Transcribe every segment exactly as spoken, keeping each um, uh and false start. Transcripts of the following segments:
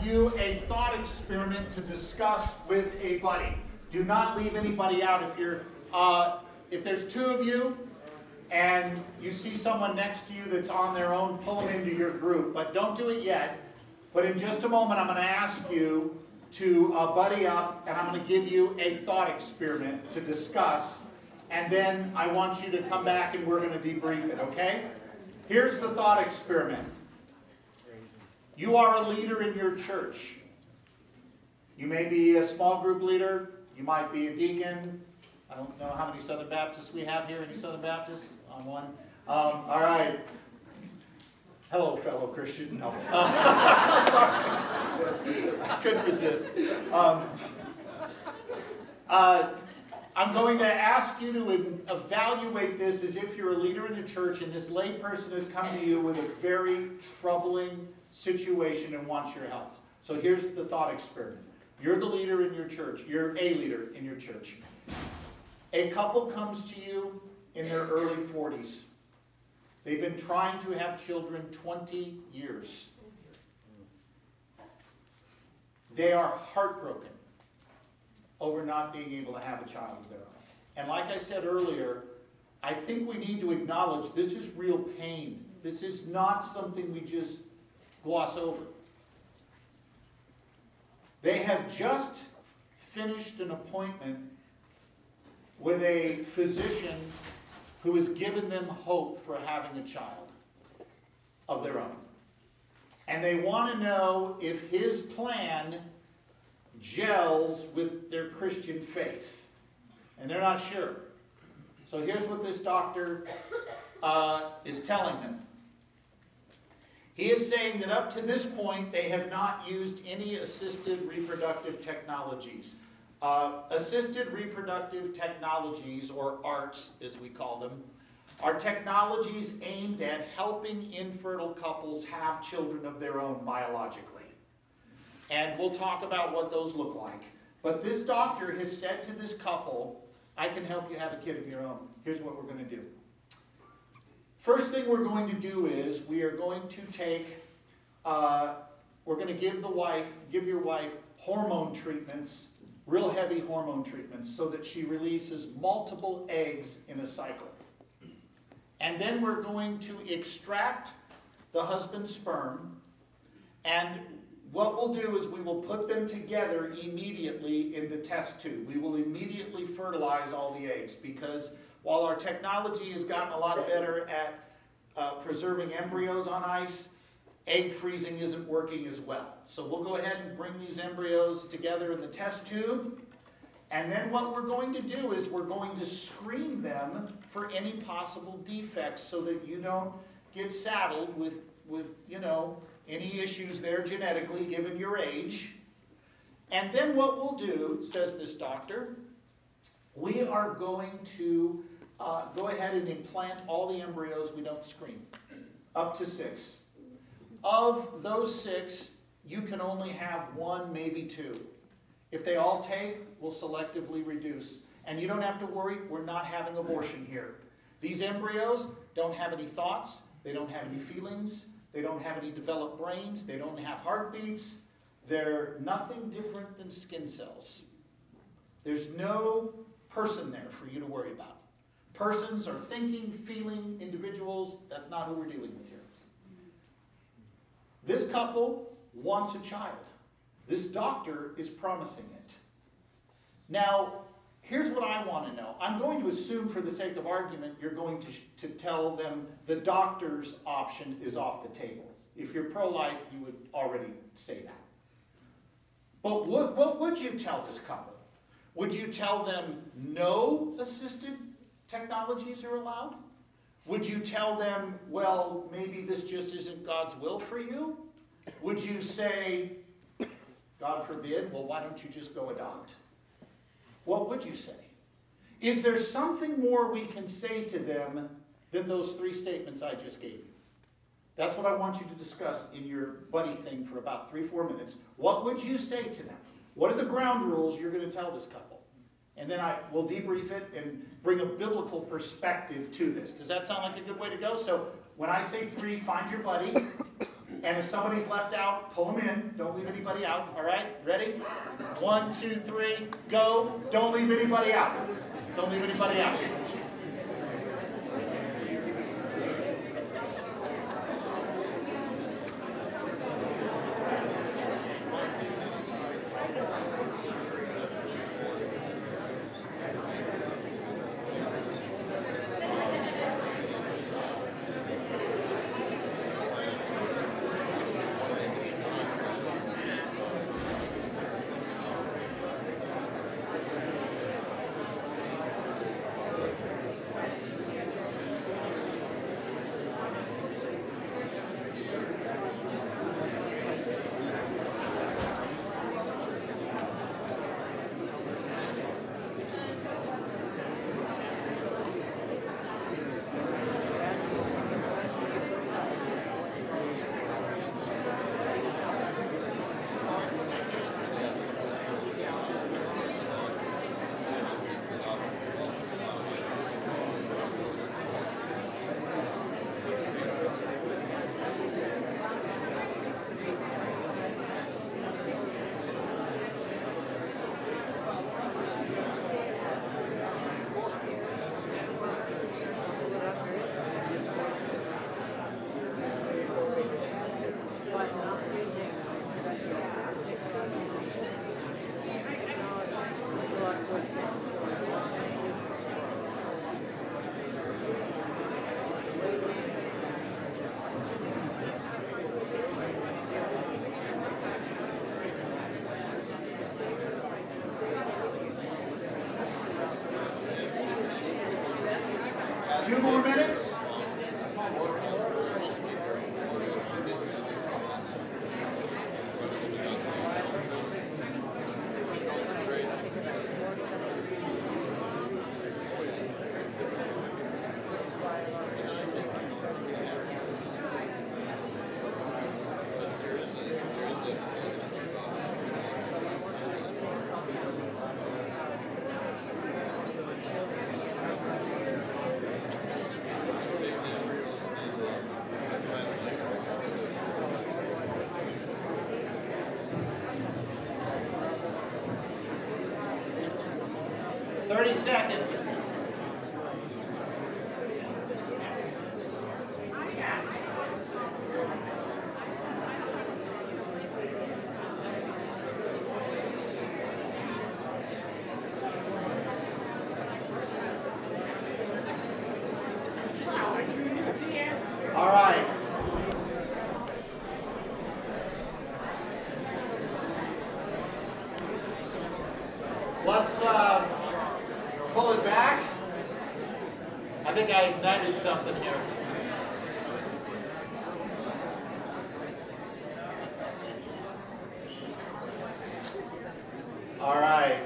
you a thought experiment to discuss with a buddy. Do not leave anybody out. If you're, uh, if there's two of you and you see someone next to you that's on their own, pull them into your group. But don't do it yet. But in just a moment, I'm going to ask you to uh, buddy up, and I'm going to give you a thought experiment to discuss. And then I want you to come back and we're going to debrief it, okay? Here's the thought experiment. You are a leader in your church. You may be a small group leader. You might be a deacon. I don't know how many Southern Baptists we have here. Any Southern Baptists? On one. Um, all right. Hello, fellow Christian. No. Uh, sorry. I couldn't resist. Um, uh, I'm going to ask you to evaluate this as if you're a leader in the church and this lay person has come to you with a very troubling situation and wants your help. So here's the thought experiment. You're the leader in your church. You're a leader in your church. A couple comes to you in their early forties. They've been trying to have children twenty years. They are heartbroken over not being able to have a child of their own. And like I said earlier, I think we need to acknowledge this is real pain. This is not something we just gloss over. They have just finished an appointment with a physician who has given them hope for having a child of their own. And they want to know if his plan gels with their Christian faith. And they're not sure. So here's what this doctor uh, is telling them. He is saying that up to this point, they have not used any assisted reproductive technologies. Uh, assisted reproductive technologies, or ARTs as we call them, are technologies aimed at helping infertile couples have children of their own biologically. And we'll talk about what those look like. But this doctor has said to this couple, I can help you have a kid of your own. Here's what we're going to do. First thing we're going to do is we are going to take, uh, we're going to give the wife, give your wife hormone treatments, real heavy hormone treatments, so that she releases multiple eggs in a cycle. And then we're going to extract the husband's sperm, and what we'll do is we will put them together immediately in the test tube. We will immediately fertilize all the eggs, because while our technology has gotten a lot better at uh, preserving embryos on ice, egg freezing isn't working as well. So we'll go ahead and bring these embryos together in the test tube. And then what we're going to do is we're going to screen them for any possible defects so that you don't get saddled with, with you know, any issues there genetically given your age. And then what we'll do, says this doctor, we are going to uh, go ahead and implant all the embryos we don't screen, up to six. Of those six, you can only have one, maybe two. If they all take, we'll selectively reduce. And you don't have to worry, we're not having abortion here. These embryos don't have any thoughts, they don't have any feelings, they don't have any developed brains, they don't have heartbeats. They're nothing different than skin cells. There's no person there for you to worry about. Persons are thinking, feeling individuals. That's not who we're dealing with here. This couple wants a child. This doctor is promising it. Now, here's what I want to know. I'm going to assume, for the sake of argument, you're going to, to tell them the doctor's option is off the table. If you're pro-life, you would already say that. But what, what would you tell this couple? Would you tell them no assisted technologies are allowed? Would you tell them, well, maybe this just isn't God's will for you? Would you say, God forbid, well, why don't you just go adopt? What would you say? Is there something more we can say to them than those three statements I just gave you? That's what I want you to discuss in your buddy thing for about three, four minutes. What would you say to them? What are the ground rules you're going to tell this couple? And then I will debrief it and bring a biblical perspective to this. Does that sound like a good way to go? So when I say three, find your buddy And if somebody's left out, pull them in. Don't leave anybody out. All right? Ready? One, two, three, go. Don't leave anybody out. Don't leave anybody out. Two more minutes. thirty seconds. All right. Let's uh, pull it back. I think I ignited something here. All right.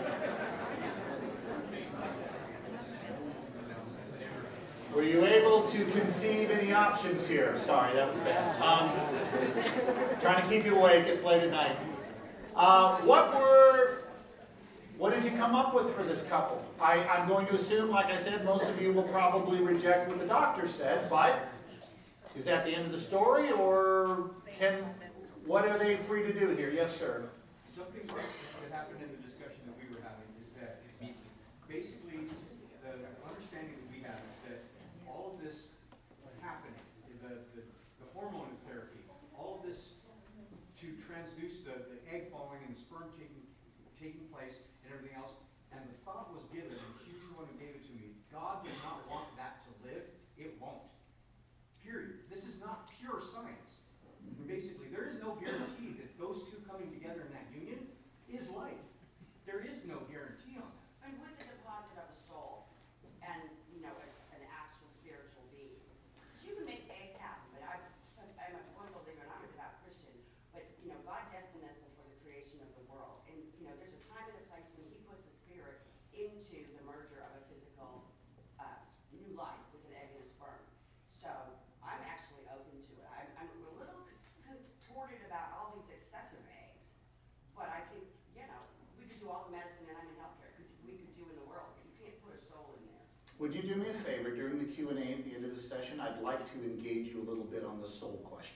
Were you able to conceive any options here? Sorry, that was bad. Um, trying to keep you awake. It's late at night. Uh, what were... What did you come up with for this couple? I, I'm going to assume, like I said, most of you will probably reject what the doctor said, but is that the end of the story, or can, what are they free to do here? Yes, sir. Something that happened in the discussion that we were having is that basically the understanding that we have is that all of this happening, the, the, the hormone therapy, all of this to transduce the, the egg falling and the sperm taking, taking place, and everything else, and the thought was given, and she was the one who gave it to me, God did not want that to live, it won't. Period. This is not pure science. Basically, there is no guarantee that those two coming together in that union is life. There is no guarantee on that. And with the deposit of a soul, and, you know, as an actual spiritual being, you can make eggs happen, but I, I'm a firm believer, and I'm a devout Christian, but, you know, God destined us before the creation of the world. And, you know, there's a time and a place when he puts a spirit into the merger of a physical uh, new life with an egg and a sperm. So I'm actually open to it. I'm, I'm a little contorted about all these excessive eggs, but I think, you know, we could do all the medicine, and I'm in healthcare, could, we could do in the world, but you can't put a soul in there. Would you do me a favor during the Q and A at the end of the session? I'd like to engage you a little bit on the soul question.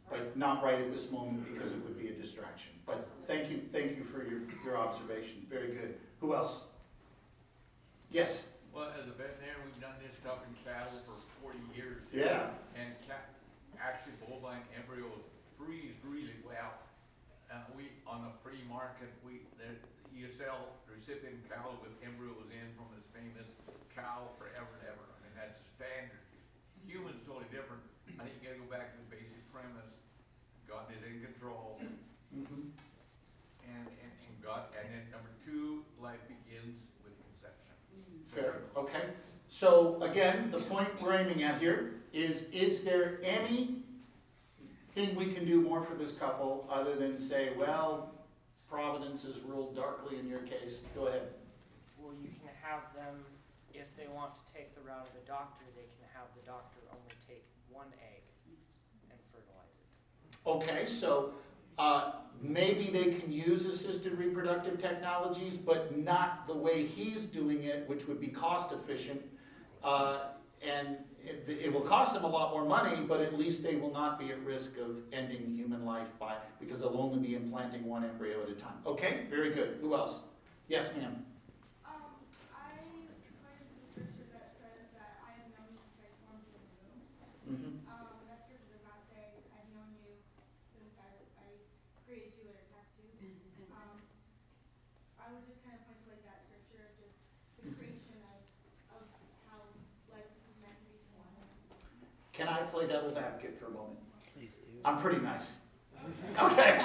but not right at this moment because it would be a distraction. But thank you, thank you for your, your observation. Very good. Who else? Yes? Well, as a veterinarian, we've done this stuff in cattle for forty years. Yeah. And cat, actually bovine embryos freeze really well. And we, on the free market, we, there, you sell recipient cattle with embryos in from this famous cow forever and ever. I mean, that's standard. Humans totally different. I think you gotta go back to the basic premise. God is in control. Mm-hmm. And, and, and God, and then number two, life begins with conception. Fair, okay. So again, the point we're aiming at here is, is there anything we can do more for this couple other than say, well, Providence has ruled darkly in your case? Go ahead. Well, you can have them, if they want to take the route of the doctor, they can have the doctor only take one egg and fertilize it. Okay, so uh, maybe they can use assisted reproductive technologies, but not the way he's doing it, which would be cost efficient. Uh, and it, it will cost them a lot more money, but at least they will not be at risk of ending human life by, because they'll only be implanting one embryo at a time. Okay, very good. Who else? Yes, ma'am. Um, I find the scripture that says that I have known you since I formed you in the womb. Mm-hmm. Um, that scripture does not say I've known you since I, I created you in a test tube. Um, I would just kind of point to like that scripture, just the creation of, of how life is meant to be formed. Can I play devil's advocate for a moment? Please do. I'm pretty nice. Okay.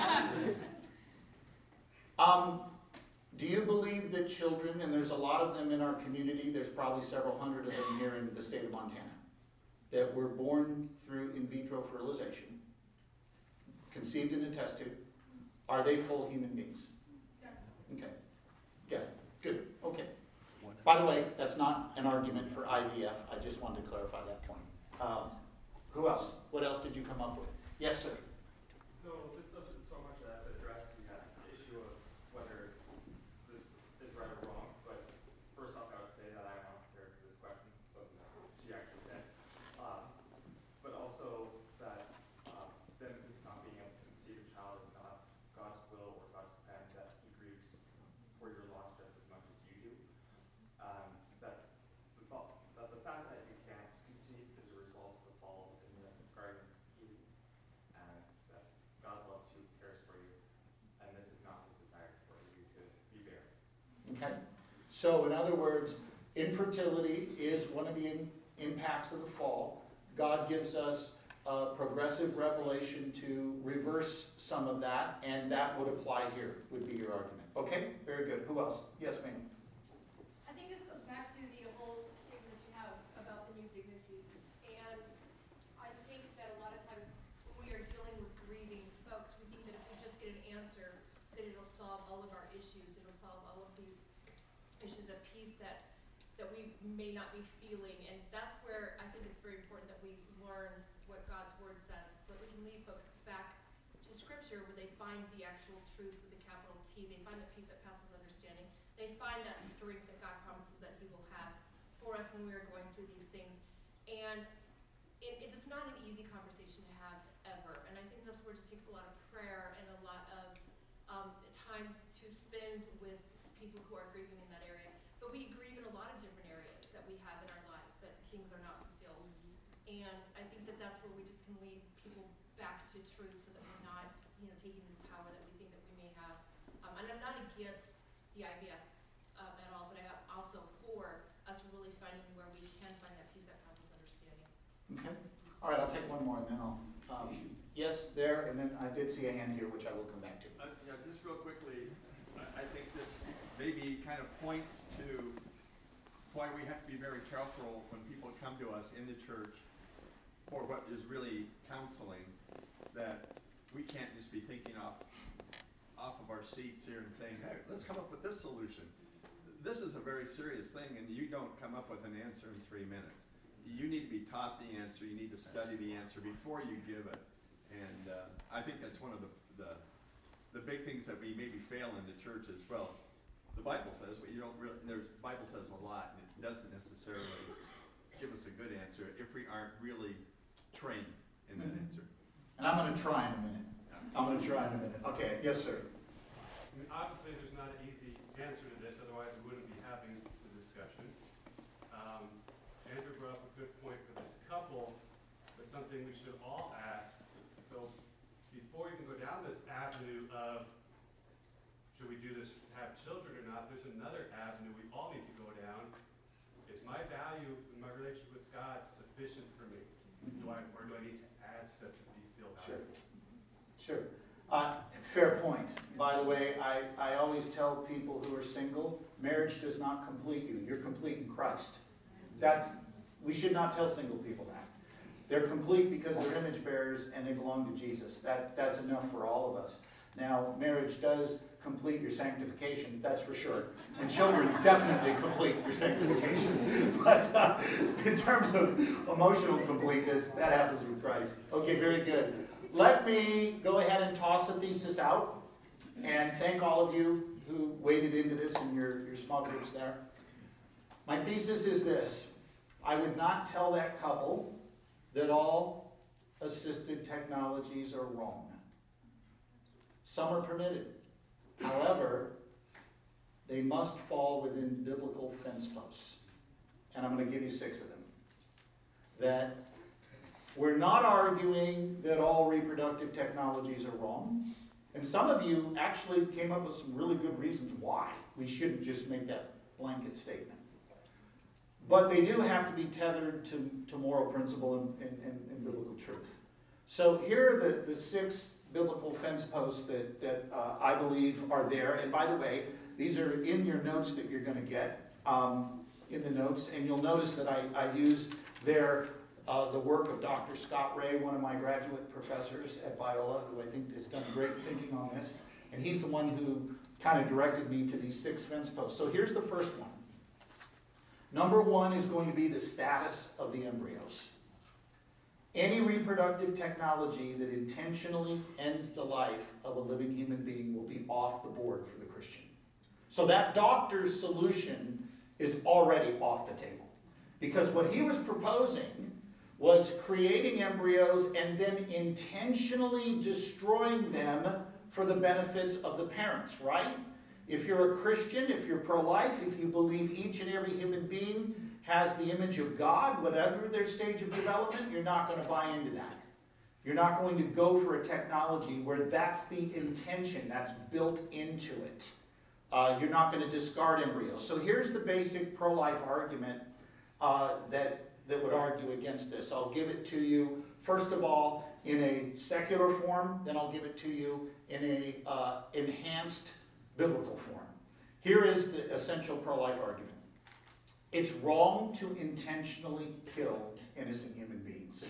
Um, do you believe that children, and there's a lot of them in our community, there's probably several hundred of them here in the state of Montana, that were born through in vitro fertilization, conceived in a test tube, are they full human beings? Okay. Yeah, good, okay. By the way, that's not an argument for I V F, I just wanted to clarify that point. Um, who else? What else did you come up with? Yes, sir. So this doesn't so much as address the uh, issue of whether this is right or wrong, but first off, I would say that I'm not prepared for this question, but she actually said. Um, but also that um, them not being able to conceive a child is not God's will or God's plan, that He grieves for your loss just as much as you do. Um, that, the, that the fact that you can't conceive is a result of the fall in the Garden of Eden. And that God loves you, cares for you, and this is not His desire for you to be barren. Okay, so in other words, infertility is one of the in, impacts of the fall. God gives us a progressive revelation to reverse some of that, and that would apply here, would be your argument. Okay, very good. Who else? Yes, ma'am. I think this goes back to the whole statement that you have about the new dignity. And I think that a lot of times when we are dealing with grieving folks, we think that if we just get an answer, that it'll solve all of our issues. It'll solve all of the issues of peace that that we may not be feeling. And that's where I think it's very important that we learn what God's word says, so that we can lead folks back to scripture where they find the actual truth with a capital T. They find the peace that passes understanding. They find that strength that God promises that He will have for us when we are going through these things. And it, it is not an easy conversation to have ever. And I think that's where it just takes a lot of prayer and a lot of um, time to spend with people who are grieving in that area. But we grieve in a lot of different areas that we have in our lives, that things are not fulfilled. And I think that that's where we just can lead people back to truth, so that we're not, you know, taking this power that we think that we may have. Um, and I'm not against the I V F um, at all, but I'm also for us really finding where we can find that peace that passes understanding. Okay. All right, I'll take one more and then I'll, um, yes, there, and then I did see a hand here, which I will come back to. Uh, yeah, just real quickly, I, I think this maybe kind of points to why we have to be very careful when people come to us in the church for what is really counseling, that we can't just be thinking off off of our seats here and saying, hey, let's come up with this solution. This is a very serious thing, and you don't come up with an answer in three minutes. You need to be taught the answer, you need to study the answer before you give it. And uh, I think that's one of the, the the big things that we maybe fail in the church as well. The Bible says, but you don't really, there's, Bible says a lot, and it doesn't necessarily give us a good answer if we aren't really trained in that Mhm. answer. And I'm gonna try in a minute. I'm gonna try in a minute. Okay, yes, sir. I mean, obviously, there's not an easy answer to this, otherwise we wouldn't be having the discussion. Um, Andrew brought up a good point for this couple, but something we should all ask. So before you can go down this avenue of, should we do this, have children or not, there's another avenue we all need to go down. Is my value in my relationship with God sufficient for me? Do I, or do I need to add stuff to be feel valuable? Sure. Uh, fair point. By the way, I, I always tell people who are single, marriage does not complete you. You're complete in Christ. That's, we should not tell single people that. They're complete because they're image bearers and they belong to Jesus. That, that's enough for all of us. Now, marriage does complete your sanctification, that's for sure. And children definitely complete your sanctification. But uh, in terms of emotional completeness, that happens with Christ. Okay, very good. Let me go ahead and toss a thesis out and thank all of you who waded into this in your, your small groups there. My thesis is this. I would not tell that couple that all assisted technologies are wrong. Some are permitted. However, they must fall within biblical fence posts. And I'm going to give you six of them. That we're not arguing that all reproductive technologies are wrong. And some of you actually came up with some really good reasons why we shouldn't just make that blanket statement. But they do have to be tethered to, to moral principle and, and, and, and biblical truth. So here are the, the six biblical fence posts that, that uh, I believe are there. And by the way, these are in your notes that you're going to get um, in the notes. And you'll notice that I, I use there uh, the work of Doctor Scott Ray, one of my graduate professors at Biola, who I think has done great thinking on this. And he's the one who kind of directed me to these six fence posts. So here's the first one. Number one is going to be the status of the embryos. Any reproductive technology that intentionally ends the life of a living human being will be off the board for the Christian. So that doctor's solution is already off the table. Because what he was proposing was creating embryos and then intentionally destroying them for the benefits of the parents, right? If you're a Christian, if you're pro-life, if you believe each and every human being has the image of God, whatever their stage of development, you're not going to buy into that. You're not going to go for a technology where that's the intention, that's built into it. Uh, you're not going to discard embryos. So here's the basic pro-life argument uh, that, that would argue against this. I'll give it to you, first of all, in a secular form, then I'll give it to you in a uh, enhanced biblical form. Here is the essential pro-life argument. It's wrong to intentionally kill innocent human beings.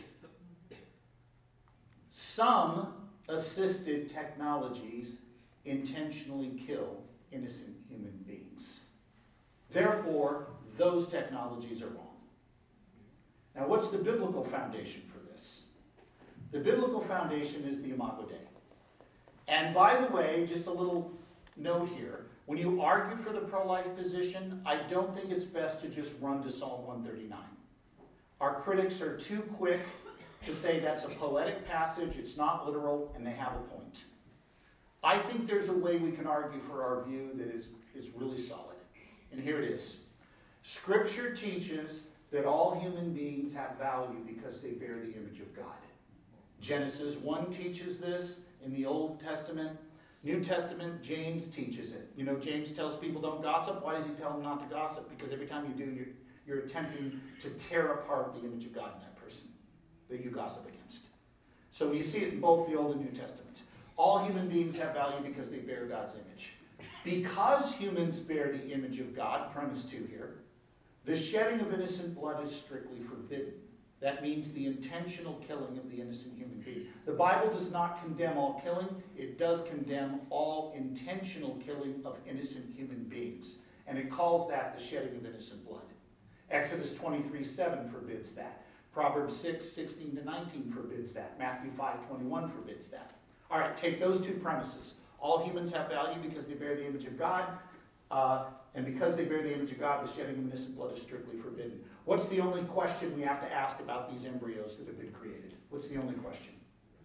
Some assisted technologies intentionally kill innocent human beings. Therefore, those technologies are wrong. Now, what's the biblical foundation for this? The biblical foundation is the Imago Dei. And by the way, just a little note here, when you argue for the pro-life position, I don't think it's best to just run to Psalm one thirty-nine. Our critics are too quick to say that's a poetic passage, it's not literal, and they have a point. I think there's a way we can argue for our view that is, is really solid. And here it is. Scripture teaches that all human beings have value because they bear the image of God. Genesis one teaches this in the Old Testament. New Testament, James teaches it. You know, James tells people don't gossip. Why does he tell them not to gossip? Because every time you do, you're, you're attempting to tear apart the image of God in that person that you gossip against. So you see it in both the Old and New Testaments. All human beings have value because they bear God's image. Because humans bear the image of God, premise two here, the shedding of innocent blood is strictly forbidden. That means the intentional killing of the innocent human being. The Bible does not condemn all killing. It does condemn all intentional killing of innocent human beings. And it calls that the shedding of innocent blood. Exodus twenty-three seven forbids that. Proverbs six sixteen to nineteen forbids that. Matthew five twenty-one forbids that. All right, take those two premises. All humans have value because they bear the image of God. Uh, and because they bear the image of God, the shedding of innocent blood is strictly forbidden. What's the only question we have to ask about these embryos that have been created? What's the only question?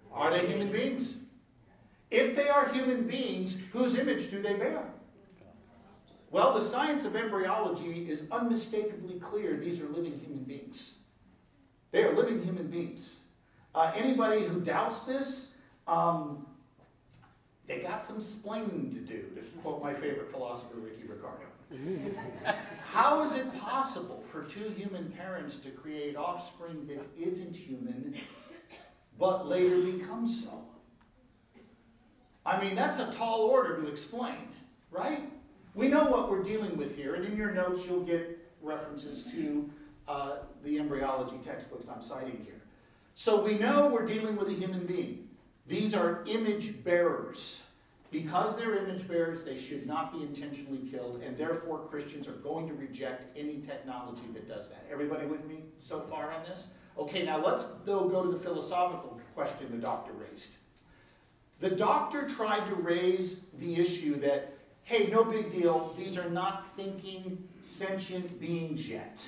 Are they human beings? If they are human beings, whose image do they bear? Well, the science of embryology is unmistakably clear. These are living human beings. They are living human beings. Uh, anybody who doubts this, um, they got some splaining to do, to quote my favorite philosopher, Ricky Ricardo. How is it possible for two human parents to create offspring that isn't human, but later becomes so? I mean, that's a tall order to explain, right? We know what we're dealing with here, and in your notes you'll get references to uh, the embryology textbooks I'm citing here. So we know we're dealing with a human being. These are image bearers. Because they're image bearers, they should not be intentionally killed, and therefore Christians are going to reject any technology that does that. Everybody with me so far on this? Okay, now let's though go to the philosophical question the doctor raised. The doctor tried to raise the issue that, hey, no big deal, these are not thinking, sentient beings yet.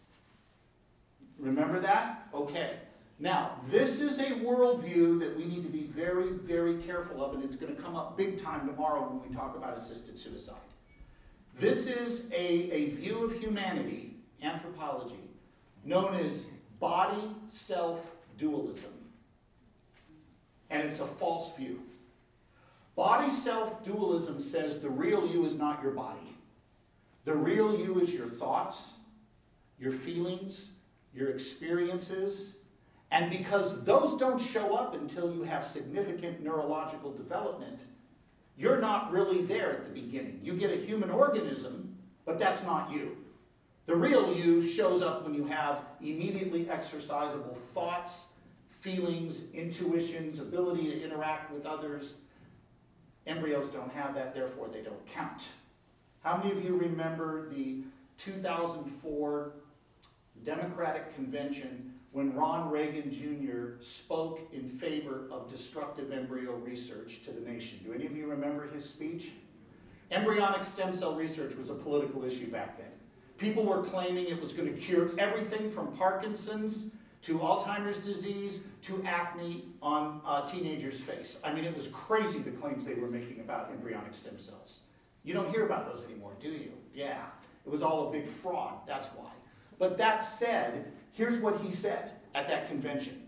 Remember that? Okay. Now, this is a worldview that we need to be very, very careful of, and it's going to come up big time tomorrow when we talk about assisted suicide. This is a, a view of humanity, anthropology, known as body-self dualism. And it's a false view. Body-self dualism says the real you is not your body. The real you is your thoughts, your feelings, your experiences. And because those don't show up until you have significant neurological development, you're not really there at the beginning. You get a human organism, but that's not you. The real you shows up when you have immediately exercisable thoughts, feelings, intuitions, ability to interact with others. Embryos don't have that, therefore they don't count. How many of you remember the two thousand four Democratic Convention when Ron Reagan Junior spoke in favor of destructive embryo research to the nation? Do any of you remember his speech? Embryonic stem cell research was a political issue back then. People were claiming it was going to cure everything from Parkinson's to Alzheimer's disease to acne on a teenager's face. I mean, it was crazy the claims they were making about embryonic stem cells. You don't hear about those anymore, do you? Yeah, it was all a big fraud, that's why. But that said, here's what he said at that convention.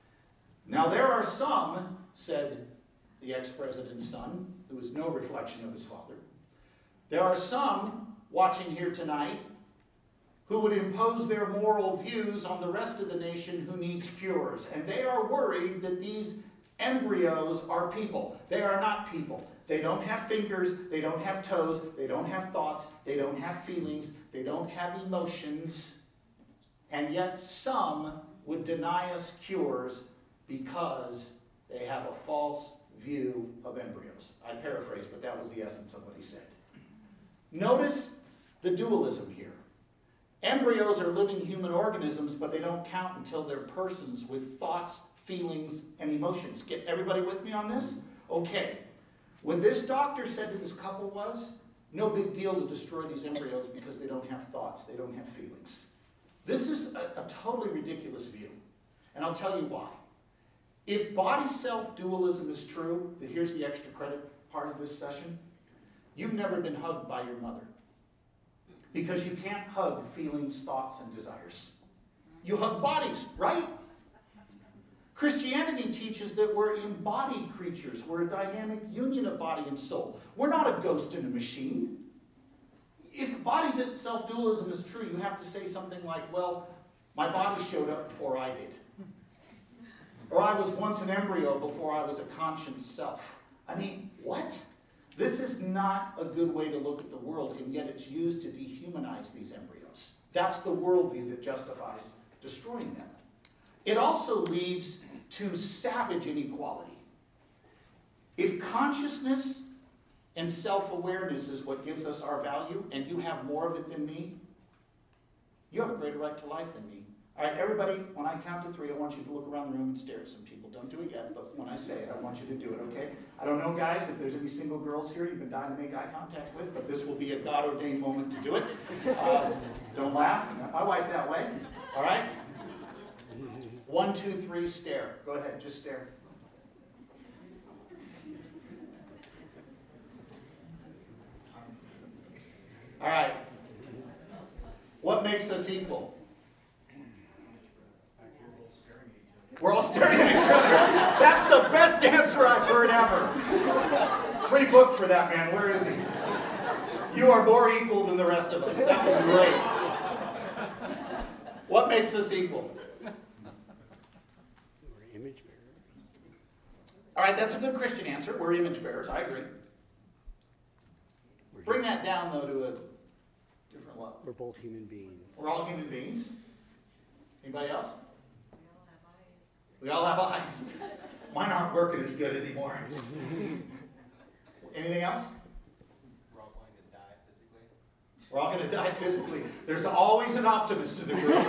Now there are some, said the ex-president's son, who was no reflection of his father, there are some watching here tonight who would impose their moral views on the rest of the nation who needs cures. And they are worried that these embryos are people. They are not people. They don't have fingers, they don't have toes, they don't have thoughts, they don't have feelings, they don't have emotions. And yet some would deny us cures because they have a false view of embryos. I paraphrase, but that was the essence of what he said. Notice the dualism here. Embryos are living human organisms, but they don't count until they're persons with thoughts, feelings, and emotions. Get everybody with me on this? Okay. What this doctor said to this couple was, no big deal to destroy these embryos because they don't have thoughts, they don't have feelings. This is a, a totally ridiculous view, and I'll tell you why. If body-self dualism is true, then here's the extra credit part of this session. You've never been hugged by your mother. Because you can't hug feelings, thoughts, and desires. You hug bodies, right? Christianity teaches that we're embodied creatures. We're a dynamic union of body and soul. We're not a ghost in a machine. If body self-dualism is true, you have to say something like, well, my body showed up before I did. Or I was once an embryo before I was a conscious self. I mean, what? This is not a good way to look at the world, and yet it's used to dehumanize these embryos. That's the worldview that justifies destroying them. It also leads to savage inequality. If consciousness and self-awareness is what gives us our value, and you have more of it than me, you have a greater right to life than me. All right, everybody, when I count to three, I want you to look around the room and stare at some people. Don't do it yet, but when I say it, I want you to do it, okay? I don't know, guys, if there's any single girls here you've been dying to make eye contact with, but this will be a God-ordained moment to do it. Uh, don't laugh. Not my wife that way. All right? One, two, three, stare. Go ahead, just stare. All right. What makes us equal? We're all staring at each other. That's the best answer I've heard ever. Free book for that man. Where is he? You are more equal than the rest of us. That was great. What makes us equal? We're image bearers. All right, that's a good Christian answer. We're image bearers. I agree. We're Bring that down, though, to a different level. We're both human beings. We're all human beings. Anybody else? We all have eyes. Mine aren't working as good anymore. Anything else? We're all going to die physically. We're all going to die physically. There's always an optimist in the group.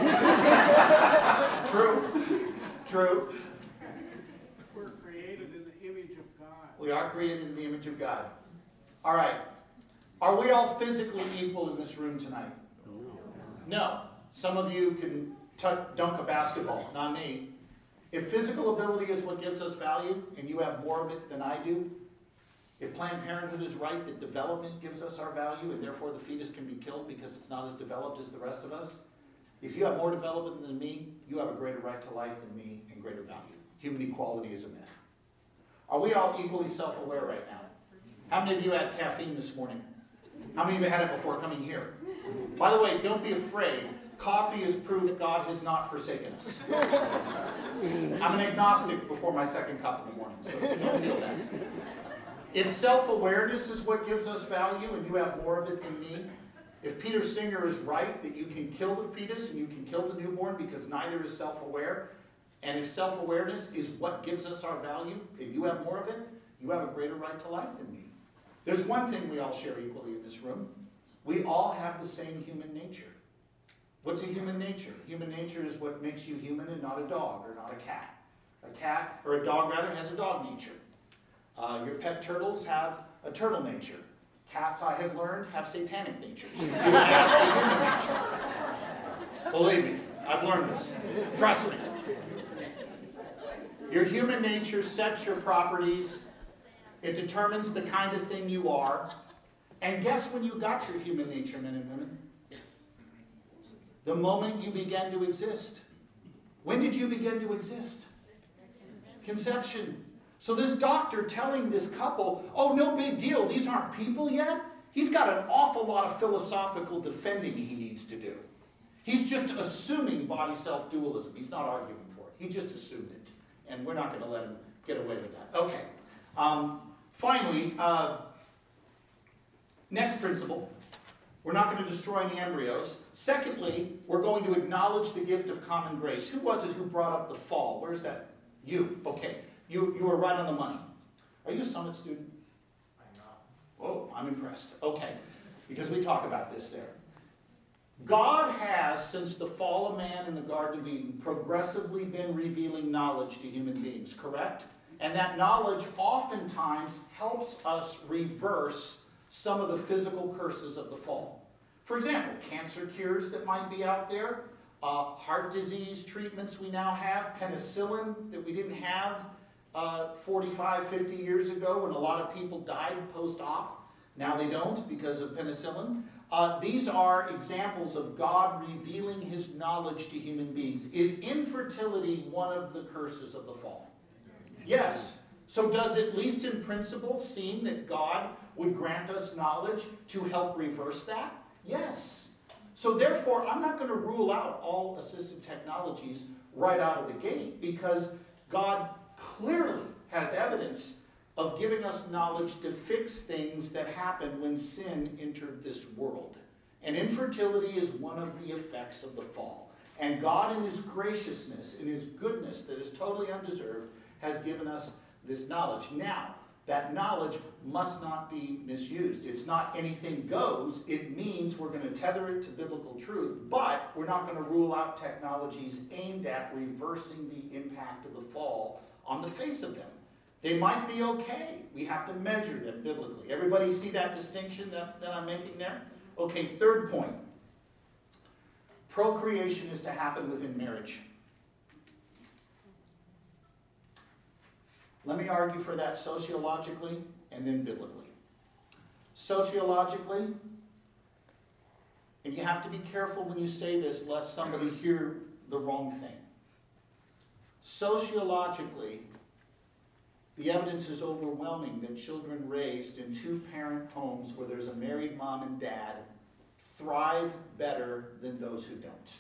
True. True. We're created in the image of God. We are created in the image of God. All right. Are we all physically equal in this room tonight? No. No. Some of you can t- dunk a basketball, not me. If physical ability is what gives us value, and you have more of it than I do, if Planned Parenthood is right that development gives us our value, and therefore the fetus can be killed because it's not as developed as the rest of us, if you have more development than me, you have a greater right to life than me and greater value. Human equality is a myth. Are we all equally self-aware right now? How many of you had caffeine this morning? How many of you had it before coming here? By the way, don't be afraid. Coffee is proof God has not forsaken us. I'm an agnostic before my second cup in the morning, so don't feel that. If self-awareness is what gives us value and you have more of it than me, if Peter Singer is right that you can kill the fetus and you can kill the newborn because neither is self-aware, and if self-awareness is what gives us our value and you have more of it, you have a greater right to life than me. There's one thing we all share equally in this room. We all have the same human nature. What's a human nature? Human nature is what makes you human and not a dog or not a cat. A cat, or a dog rather, has a dog nature. Uh, your pet turtles have a turtle nature. Cats, I have learned, have satanic natures. You have a human nature. Believe me, I've learned this. Trust me. Your human nature sets your properties. It determines the kind of thing you are. And guess when you got your human nature, men and women? The moment you began to exist. When did you begin to exist? Conception. So this doctor telling this couple, oh, no big deal, these aren't people yet? He's got an awful lot of philosophical defending he needs to do. He's just assuming body-self dualism. He's not arguing for it. He just assumed it. And we're not going to let him get away with that. Okay. Um, finally, uh, next principle. We're not going to destroy any embryos. Secondly, we're going to acknowledge the gift of common grace. Who was it who brought up the fall? Where's that? You. Okay. You, you were right on the money. Are you a Summit student? I'm not. Oh, I'm impressed. Okay. Because we talk about this there. God has, since the fall of man in the Garden of Eden, progressively been revealing knowledge to human beings, correct? And that knowledge oftentimes helps us reverse some of the physical curses of the fall. For example, cancer cures that might be out there, uh, heart disease treatments we now have, penicillin that we didn't have uh, forty-five, fifty years ago when a lot of people died post-op. Now they don't because of penicillin. Uh, these are examples of God revealing his knowledge to human beings. Is infertility one of the curses of the fall? Yes. So does it, at least in principle, seem that God would grant us knowledge to help reverse that? Yes. So therefore, I'm not going to rule out all assistive technologies right out of the gate because God clearly has evidence of giving us knowledge to fix things that happened when sin entered this world. And infertility is one of the effects of the fall. And God in his graciousness, in his goodness that is totally undeserved, has given us this knowledge. Now, that knowledge must not be misused. It's not anything goes. It means we're going to tether it to biblical truth, but we're not going to rule out technologies aimed at reversing the impact of the fall on the face of them. They might be okay. We have to measure them biblically. Everybody see that distinction that, that I'm making there? Okay, third point. Procreation is to happen within marriage. Let me argue for that sociologically and then biblically. Sociologically, and you have to be careful when you say this lest somebody hear the wrong thing. Sociologically, the evidence is overwhelming that children raised in two-parent homes where there's a married mom and dad thrive better than those who don't.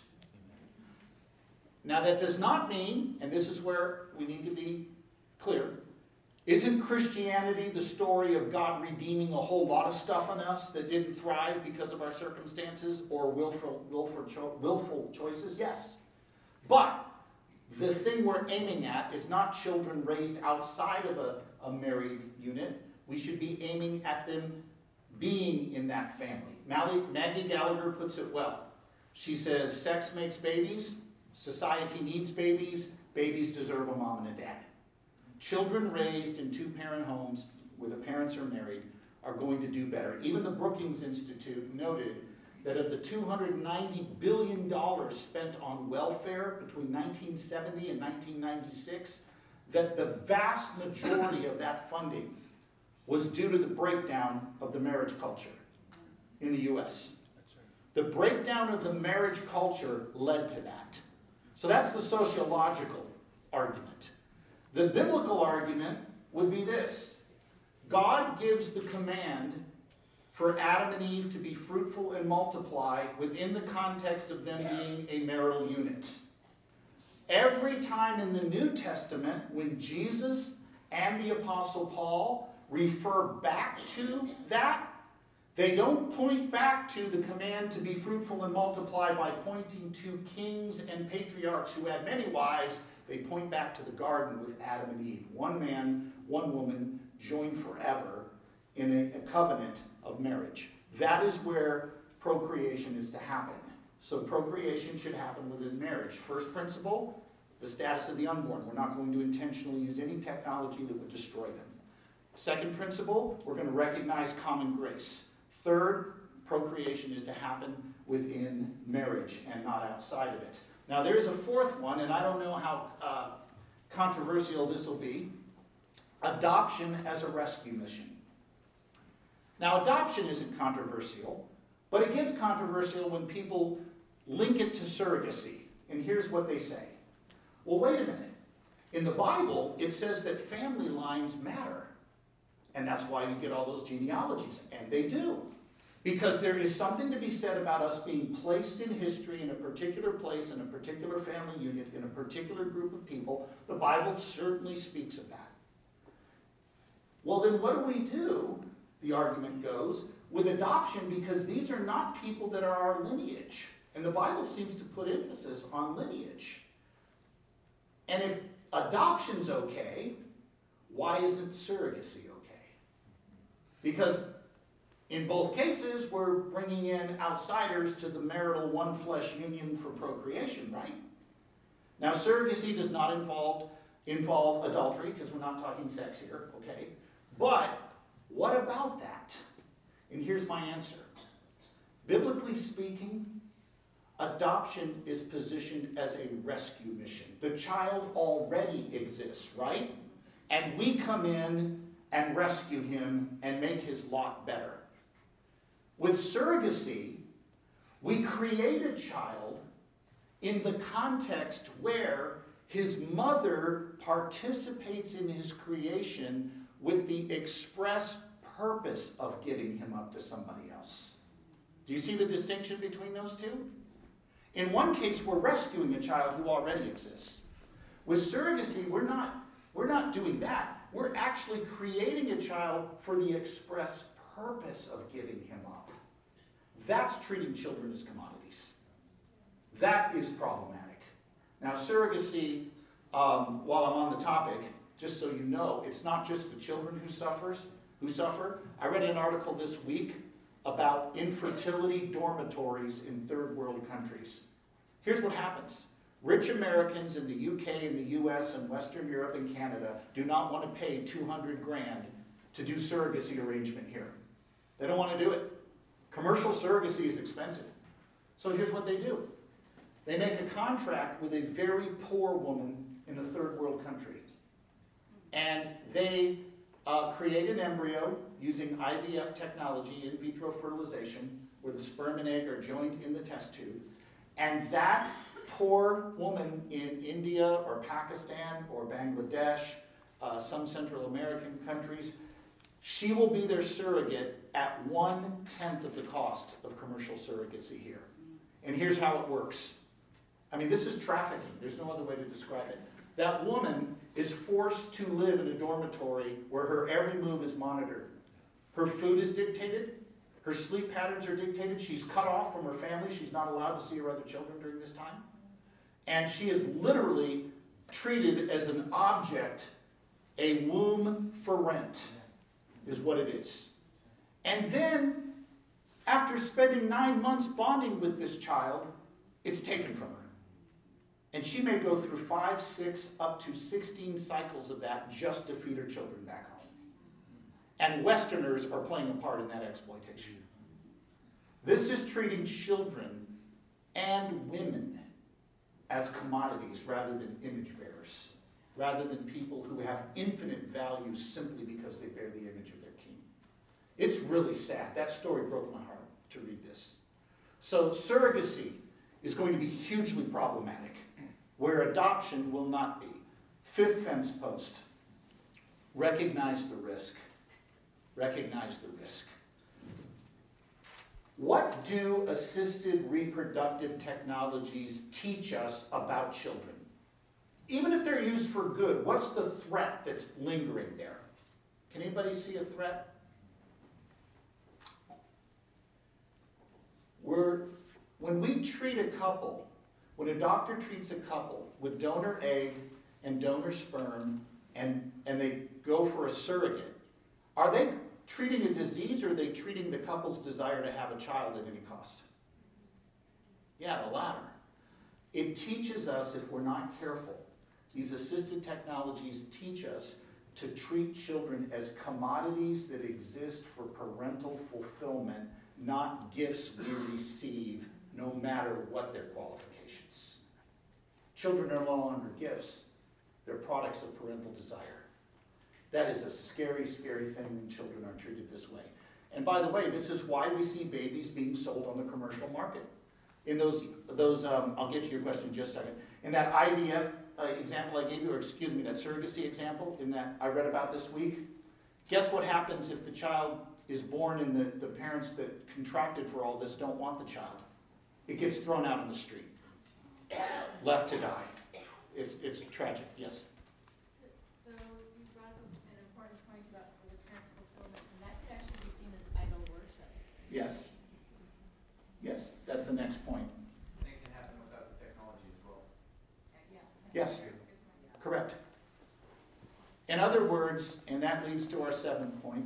Now that does not mean, and this is where we need to be clear, isn't Christianity the story of God redeeming a whole lot of stuff on us that didn't thrive because of our circumstances or willful, willful, cho- willful choices? Yes. But the thing we're aiming at is not children raised outside of a, a married unit. We should be aiming at them being in that family. Maggie, Maggie Gallagher puts it well. She says, sex makes babies, society needs babies, babies deserve a mom and a dad. Children raised in two-parent homes where the parents are married are going to do better. Even the Brookings Institute noted that of the two hundred ninety billion dollars spent on welfare between nineteen seventy and nineteen ninety-six, that the vast majority of that funding was due to the breakdown of the marriage culture in the U S. The breakdown of the marriage culture led to that. So that's the sociological argument. The biblical argument would be this. God gives the command for Adam and Eve to be fruitful and multiply within the context of them being a marital unit. Every time in the New Testament when Jesus and the Apostle Paul refer back to that, they don't point back to the command to be fruitful and multiply by pointing to kings and patriarchs who had many wives. They point back to the garden with Adam and Eve. One man, one woman, joined forever in a, a covenant of marriage. That is where procreation is to happen. So procreation should happen within marriage. First principle, the status of the unborn. We're not going to intentionally use any technology that would destroy them. Second principle, we're going to recognize common grace. Third, procreation is to happen within marriage and not outside of it. Now there's a fourth one, and I don't know how uh, controversial this will be. Adoption as a rescue mission. Now adoption isn't controversial, but it gets controversial when people link it to surrogacy. And here's what they say. Well, wait a minute. In the Bible, it says that family lines matter. And that's why you get all those genealogies. And they do. Because there is something to be said about us being placed in history in a particular place, in a particular family unit, in a particular group of people. The Bible certainly speaks of that. Well, then what do we do, the argument goes, with adoption? Because these are not people that are our lineage. And the Bible seems to put emphasis on lineage. And if adoption's okay, why isn't surrogacy okay? Because in both cases, we're bringing in outsiders to the marital one-flesh union for procreation, right? Now, surrogacy does not involve, involve adultery, because we're not talking sex here, okay? But what about that? And here's my answer. Biblically speaking, adoption is positioned as a rescue mission. The child already exists, right? And we come in and rescue him and make his lot better. With surrogacy, we create a child in the context where his mother participates in his creation with the express purpose of giving him up to somebody else. Do you see the distinction between those two? In one case, we're rescuing a child who already exists. With surrogacy, we're not, we're not doing that. We're actually creating a child for the express purpose of giving him up. That's treating children as commodities. That is problematic. Now, surrogacy, um, while I'm on the topic, just so you know, it's not just the children who suffers, who suffer. I read an article this week about infertility dormitories in third world countries. Here's what happens. Rich Americans in the U K and the U S and Western Europe and Canada do not want to pay two hundred grand to do surrogacy arrangement here. They don't want to do it. Commercial surrogacy is expensive. So here's what they do. They make a contract with a very poor woman in a third world country. And they uh, create an embryo using I V F technology, in vitro fertilization, where the sperm and egg are joined in the test tube. And that poor woman in India or Pakistan or Bangladesh, uh, some Central American countries, she will be their surrogate at one-tenth of the cost of commercial surrogacy here. And here's how it works. I mean, this is trafficking. There's no other way to describe it. That woman is forced to live in a dormitory where her every move is monitored. Her food is dictated. Her sleep patterns are dictated. She's cut off from her family. She's not allowed to see her other children during this time. And she is literally treated as an object, a womb for rent, is what it is. And then, after spending nine months bonding with this child, it's taken from her. And she may go through five, six, up to sixteen cycles of that just to feed her children back home. And Westerners are playing a part in that exploitation. This is treating children and women as commodities rather than image bearers, rather than people who have infinite value simply because they bear the image of their king. It's really sad. That story broke my heart to read this. So surrogacy is going to be hugely problematic, where adoption will not be. Fifth fence post. Recognize the risk. Recognize the risk. What do assisted reproductive technologies teach us about children? Even if they're used for good, what's the threat that's lingering there? Can anybody see a threat? We're, when we treat a couple, when a doctor treats a couple with donor egg and donor sperm, and, and they go for a surrogate, are they treating a disease, or are they treating the couple's desire to have a child at any cost? Yeah, the latter. It teaches us, if we're not careful, these assisted technologies teach us to treat children as commodities that exist for parental fulfillment, not gifts we receive, no matter what their qualifications. Children are no longer gifts. They're products of parental desire. That is a scary, scary thing when children are treated this way. And by the way, this is why we see babies being sold on the commercial market. In those, those um, I'll get to your question in just a second. In that I V F uh, example I gave you, or excuse me, that surrogacy example in that I read about this week, guess what happens if the child is born and the, the parents that contracted for all this don't want the child? It gets thrown out on the street, left to die. It's, it's tragic, yes? So you brought up an important point about the parent fulfillment, and that could actually be seen as idol worship. Yes. Yes, that's the next point. I think it can happen without the technology as well. Yeah. Yes, correct. In other words, and that leads to our seventh point,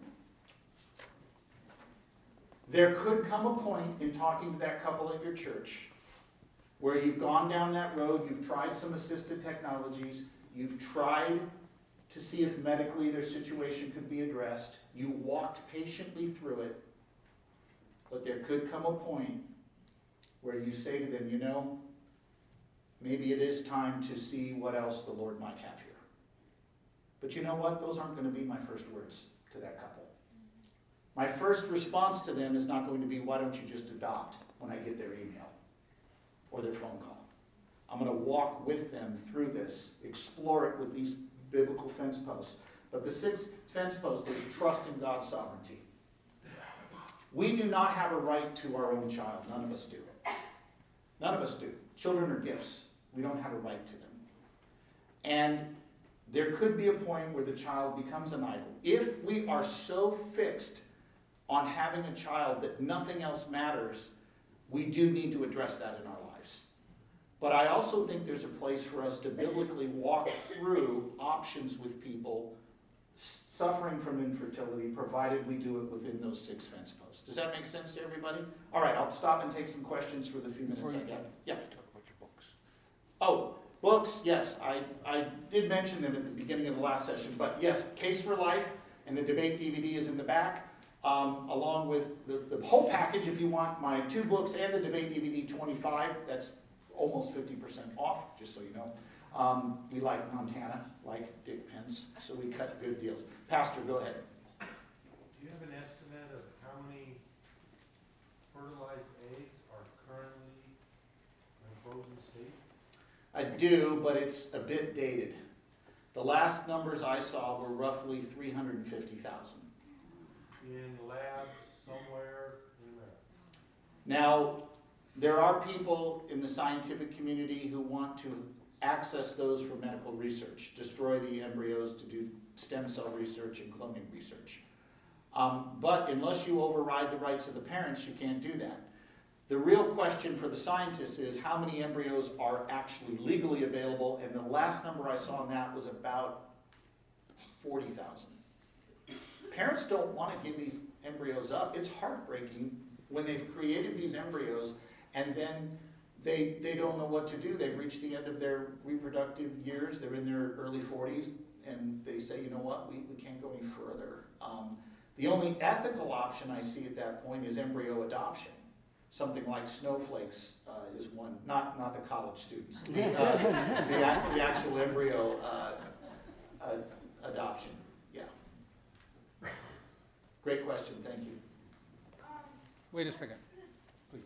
there could come a point in talking to that couple at your church where you've gone down that road, you've tried some assisted technologies, you've tried to see if medically their situation could be addressed, you walked patiently through it, but there could come a point where you say to them, you know, maybe it is time to see what else the Lord might have here. But you know what? Those aren't going to be my first words to that couple. My first response to them is not going to be, why don't you just adopt, when I get their email or their phone call. I'm going to walk with them through this, explore it with these biblical fence posts. But the sixth fence post is trust in God's sovereignty. We do not have a right to our own child. None of us do. None of us do. Children are gifts. We don't have a right to them. And there could be a point where the child becomes an idol. If we are so fixed on having a child that nothing else matters, we do need to address that in our lives. But I also think there's a place for us to biblically walk through options with people suffering from infertility, provided we do it within those six fence posts. Does that make sense to everybody? All right, I'll stop and take some questions for the few minutes I got. Yeah. Talk about your books. Oh, books, yes. I, I did mention them at the beginning of the last session, but yes, Case for Life and the debate D V D is in the back, um, along with the, the whole package. If you want my two books and the debate D V D twenty-five, that's almost fifty percent off, just so you know. Um, we like Montana, like Dick Pence, so we cut good deals. Pastor, go ahead. Do you have an estimate of how many fertilized eggs are currently in a frozen state? I do, but it's a bit dated. The last numbers I saw were roughly three hundred fifty thousand. In labs somewhere in there? Now, there are people in the scientific community who want to access those for medical research, destroy the embryos to do stem cell research and cloning research. Um, but unless you override the rights of the parents, you can't do that. The real question for the scientists is how many embryos are actually legally available, and the last number I saw on that was about forty thousand. Parents don't want to give these embryos up. It's heartbreaking when they've created these embryos and then they, they don't know what to do. They've reached the end of their reproductive years. They're in their early forties, and they say, you know what, we, we can't go any further. Um, the only ethical option I see at that point is embryo adoption. Something like Snowflakes uh, is one, not, not the college students, the, uh, the, the actual embryo uh, uh, adoption. Yeah. Great question, thank you. Wait a second, please.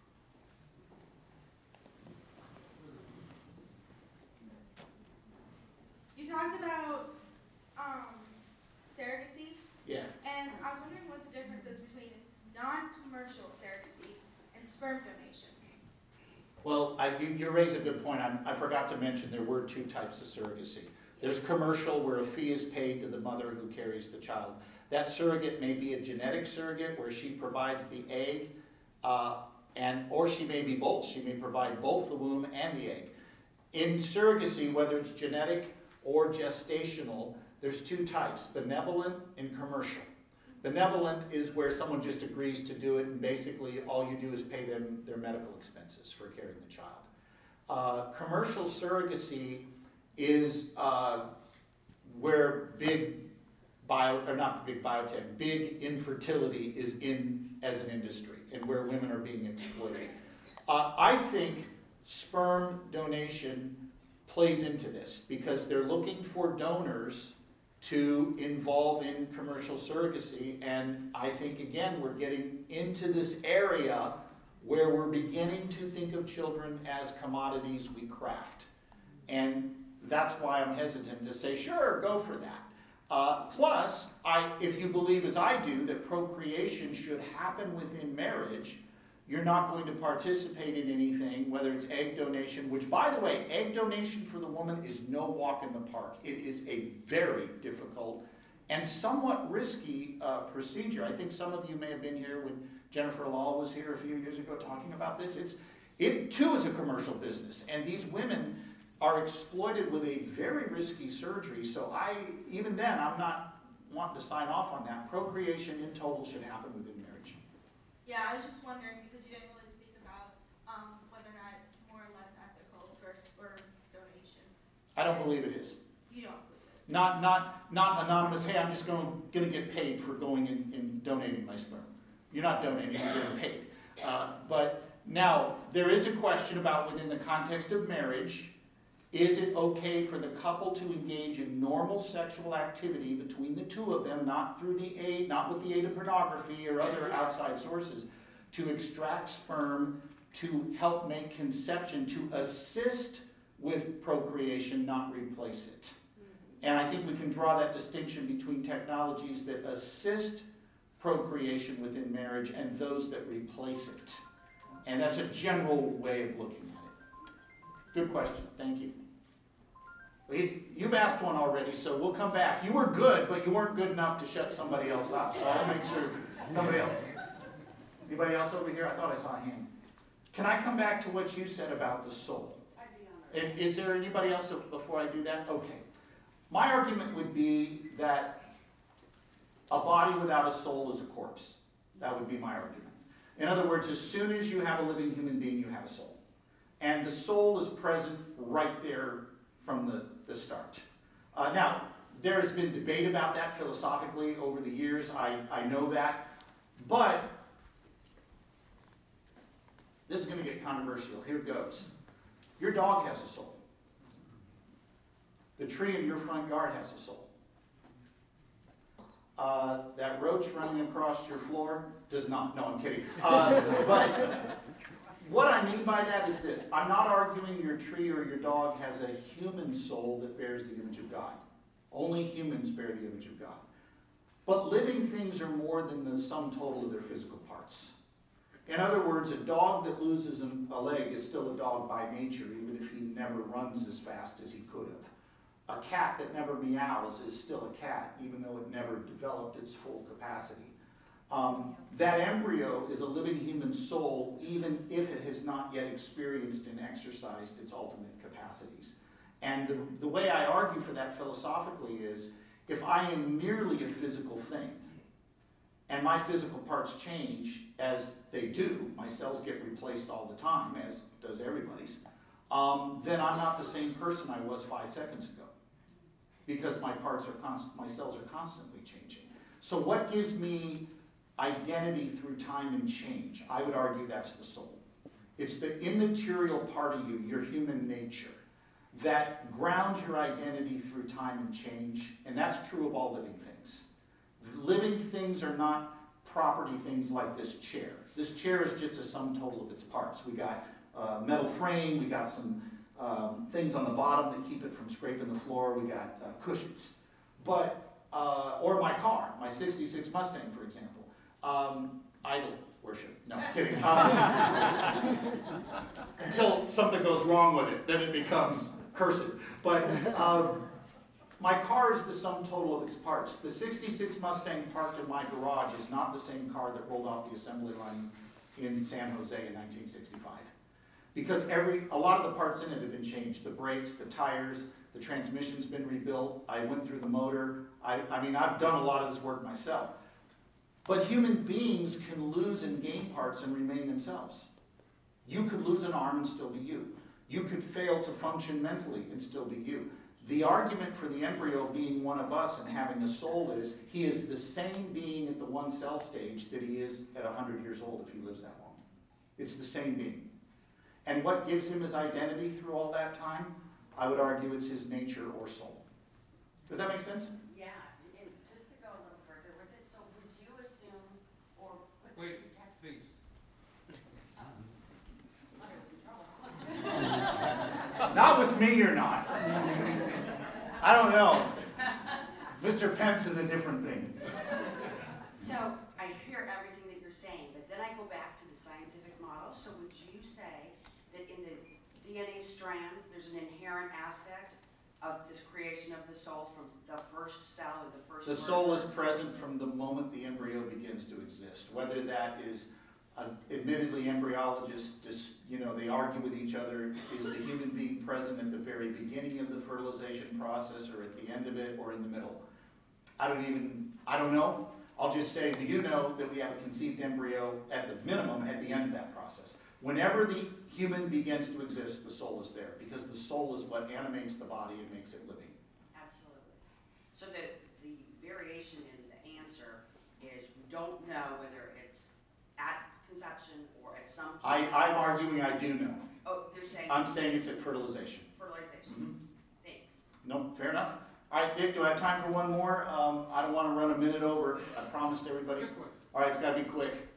You talked about um, surrogacy, Yeah. and I was wondering what the difference is between non-commercial surrogacy and sperm donation. Well, I, you, you raise a good point. I, I forgot to mention there were two types of surrogacy. There's commercial, where a fee is paid to the mother who carries the child. That surrogate may be a genetic surrogate, where she provides the egg, uh, and or she may be both. She may provide both the womb and the egg. In surrogacy, whether it's genetic or gestational, there's two types, benevolent and commercial. Benevolent is where someone just agrees to do it, and basically all you do is pay them their medical expenses for carrying the child. Uh, commercial surrogacy is uh, where big bio, or not big biotech, big infertility is in as an industry, and where women are being exploited. Uh, I think sperm donation plays into this because they're looking for donors to involve in commercial surrogacy, and I think again we're getting into this area where we're beginning to think of children as commodities we craft, and that's why I'm hesitant to say sure, go for that. Uh, plus, I, if you believe as I do that procreation should happen within marriage, you're not going to participate in anything, whether it's egg donation, which, by the way, egg donation for the woman is no walk in the park. It is a very difficult and somewhat risky uh, procedure. I think some of you may have been here when Jennifer Law was here a few years ago talking about this. It's, it, too, is a commercial business, and these women are exploited with a very risky surgery. So I, even then, I'm not wanting to sign off on that. Procreation in total should happen within marriage. Yeah, I was just wondering because you didn't really speak about um, whether or not it's more or less ethical for sperm donation. I don't believe it is. You don't believe it? Not, not, not anonymous, hey, I'm just going, going to get paid for going and, and donating my sperm. You're not donating, you're getting paid. Uh, but now, there is a question about within the context of marriage, is it okay for the couple to engage in normal sexual activity between the two of them, not through the aid, not with the aid of pornography or other outside sources, to extract sperm to help make conception, to assist with procreation, not replace it? And I think we can draw that distinction between technologies that assist procreation within marriage and those that replace it. And that's a general way of looking at it. Good question. Thank you. You've asked one already, so we'll come back. You were good, but you weren't good enough to shut somebody else up. So I'll make sure somebody else. Anybody else over here? I thought I saw a hand. Can I come back to what you said about the soul? Is, is there anybody else before I do that? Okay. My argument would be that a body without a soul is a corpse. That would be my argument. In other words, as soon as you have a living human being, you have a soul. And the soul is present right there from the, the start. Uh, now, there has been debate about that philosophically over the years. I, I know that. But this is going to get controversial. Here goes. Your dog has a soul. The tree in your front yard has a soul. Uh, that roach running across your floor does not. No, I'm kidding. Uh, but what I mean by that is this. I'm not arguing your tree or your dog has a human soul that bears the image of God. Only humans bear the image of God. But living things are more than the sum total of their physical parts. In other words, a dog that loses a leg is still a dog by nature, even if he never runs as fast as he could have. A cat that never meows is still a cat, even though it never developed its full capacity. Um, that embryo is a living human soul, even if it has not yet experienced and exercised its ultimate capacities. And the, the way I argue for that philosophically is, if I am merely a physical thing, and my physical parts change as they do, my cells get replaced all the time, as does everybody's, um, then I'm not the same person I was five seconds ago. Because my parts are constant, my cells are constantly changing. So what gives me identity through time and change? I would argue that's the soul. It's the immaterial part of you, your human nature, that grounds your identity through time and change, and that's true of all living things. Living things are not property things like this chair. This chair is just a sum total of its parts. We got a metal frame, we got some um, things on the bottom that keep it from scraping the floor, we got uh, cushions. But, uh, or my car, my sixty-six Mustang, for example. Um, idol worship. No, kidding. Um, until something goes wrong with it, then it becomes cursed. But um, my car is the sum total of its parts. The sixty-six Mustang parked in my garage is not the same car that rolled off the assembly line in San Jose in nineteen sixty-five. Because every, a lot of the parts in it have been changed. The brakes, the tires, the transmission's been rebuilt. I went through the motor. I, I mean, I've done a lot of this work myself. But human beings can lose and gain parts and remain themselves. You could lose an arm and still be you. You could fail to function mentally and still be you. The argument for the embryo being one of us and having a soul is, he is the same being at the one cell stage that he is at one hundred years old if he lives that long. It's the same being. And what gives him his identity through all that time? I would argue it's his nature or soul. Does that make sense? Yeah, and just to go a little further with it, so would you assume, or put Wait, the text? please. Hunter was in trouble. Not with me, you're not. I don't know. Mister Pence is a different thing. So I hear everything that you're saying, but then I go back to the scientific model. So would you say that in the D N A strands, there's an inherent aspect of this creation of the soul from the first cell or the first... The soul is present from the moment the embryo begins to exist. Whether that is, uh, admittedly, embryologists, just, you know, they argue with each other. Is the human being present at the very beginning of the fertilization process, or at the end of it, or in the middle? I don't even, I don't know. I'll just say we do know that we have a conceived embryo at the minimum at the end of that process. Whenever the human begins to exist, the soul is there, because the soul is what animates the body and makes it living. Absolutely. So the, the variation in the answer is we don't know whether it's at conception or at some point. I, I'm arguing I do know. Oh, you're saying I'm saying it's at fertilization. fertilization. Mhm. Thanks. No, fair enough. All right, Dick, do I have time for one more? Um, I don't want to run a minute over. I promised everybody. All right, it's got to be quick.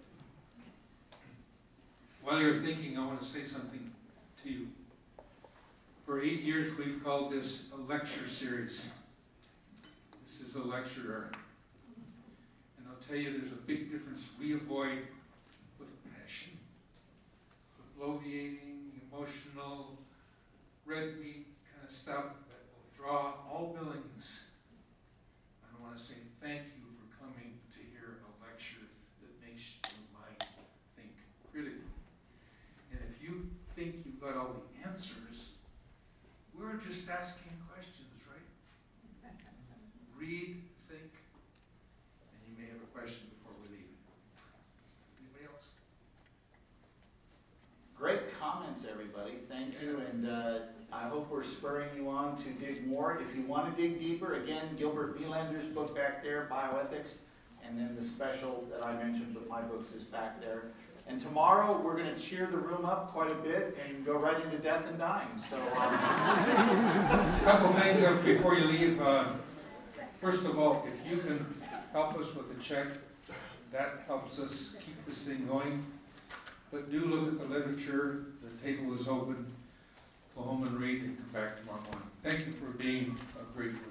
While you're thinking, I want to say something to you. For eight years, we've called this a lecture series. This is a lecturer. And I'll tell you, there's a big difference we avoid with passion, with bloviating, emotional, red meat kind of stuff that will draw all billings. I want to say thank you for coming to hear a lecture that makes your mind think critically. And if you think you've got all the answers, we're just asking questions, right? Read, think, and you may have a question before we leave. Anybody else? Great comments, everybody. Thank you. And uh, I hope we're spurring you on to dig more. If you want to dig deeper, again, Gilbert Bielander's book back there, Bioethics, and then the special that I mentioned with my books is back there. And tomorrow, we're going to cheer the room up quite a bit and go right into death and dying. So, um, A couple things up before you leave. Uh, first of all, if you can help us with a check, that helps us keep this thing going. But do look at the literature. The table is open. Go home and read and come back tomorrow morning. Thank you for being a great group.